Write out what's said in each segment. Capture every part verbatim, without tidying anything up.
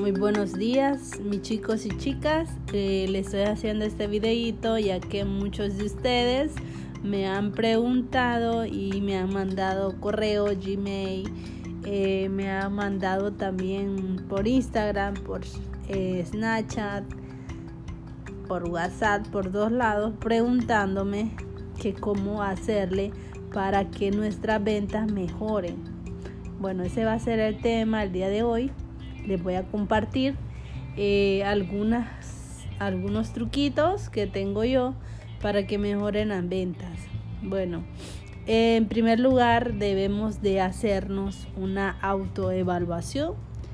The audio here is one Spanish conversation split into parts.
Muy buenos días, mis chicos y chicas. Eh, les estoy haciendo este videito ya que muchos de ustedes me han preguntado y me han mandado correo, Gmail, eh, me han mandado también por Instagram, por eh, Snapchat, por WhatsApp, por dos lados, preguntándome que cómo hacerle para que nuestras ventas mejoren. Bueno, ese va a ser el tema el día de hoy. Les voy a compartir eh, algunas, algunos truquitos que tengo yo para que mejoren las ventas. Bueno, eh, en primer lugar debemos de hacernos una autoevaluación,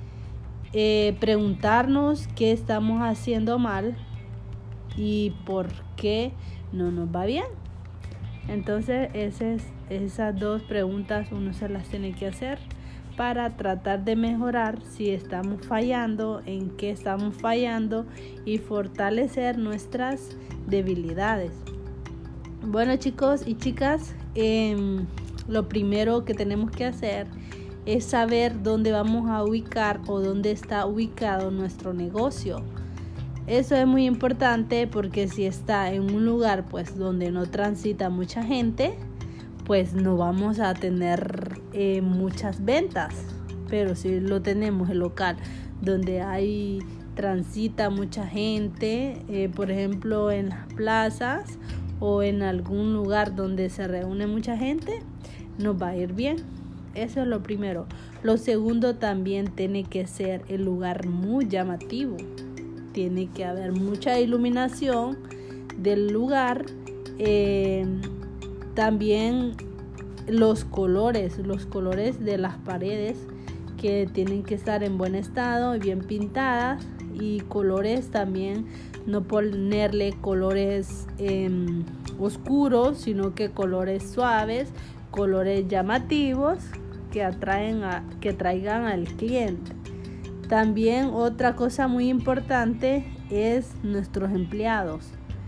eh, preguntarnos qué estamos haciendo mal y por qué no nos va bien. Entonces esas, esas dos preguntas uno se las tiene que hacer para tratar de mejorar si estamos fallando, en qué estamos fallando y fortalecer nuestras debilidades. Bueno, chicos y chicas, eh, lo primero que tenemos que hacer es saber dónde vamos a ubicar o dónde está ubicado nuestro negocio. Eso es muy importante porque si está en un lugar pues donde no transita mucha gente, pues no vamos a tener eh, muchas ventas. Pero si lo tenemos el local donde hay transita mucha gente, eh, por ejemplo en las plazas o en algún lugar donde se reúne mucha gente, nos va a ir bien. Eso es lo primero. Lo segundo, también tiene que ser el lugar muy llamativo. Tiene que haber mucha iluminación del lugar. Eh, también los colores, los colores de las paredes que tienen que estar en buen estado y bien pintadas. Y colores también, no ponerle colores eh, oscuros, sino que colores suaves, colores llamativos que atraen a, que traigan al cliente. También otra cosa muy importante es nuestros empleados.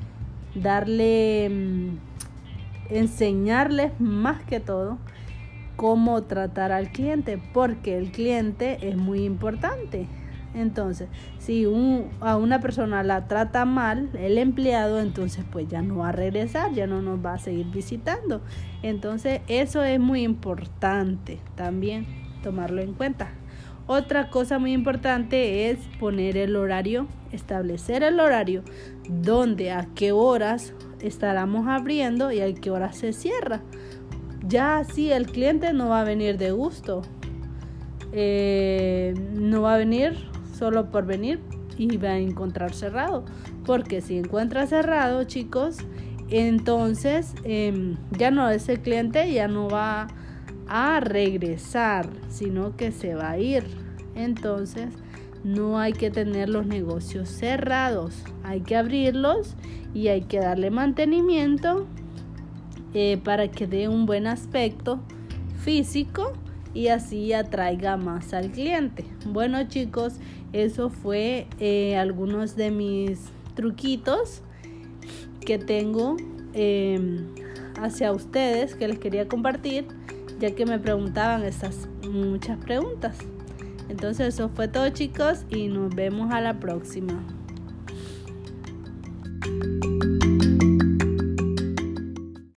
Darle, enseñarles más que todo cómo tratar al cliente, porque el cliente es muy importante. Entonces, si un, a una persona la trata mal, el empleado, entonces pues ya no va a regresar, ya no nos va a seguir visitando. Entonces, eso es muy importante también tomarlo en cuenta. Otra cosa muy importante es poner el horario, establecer el horario, donde a qué horas estaremos abriendo y a qué horas se cierra. Ya así el cliente no va a venir de gusto, eh, no va a venir solo por venir y va a encontrar cerrado, porque si encuentra cerrado, chicos, entonces eh, ya no ese cliente ya no va a regresar, sino que se va a ir. Entonces no hay que tener los negocios cerrados, hay que abrirlos y hay que darle mantenimiento eh, para que dé un buen aspecto físico y así atraiga más al cliente. Bueno, chicos, eso fue eh, algunos de mis truquitos que tengo eh, hacia ustedes, que les quería compartir, ya que me preguntaban estas muchas preguntas. Entonces eso fue todo, chicos, y nos vemos a la próxima.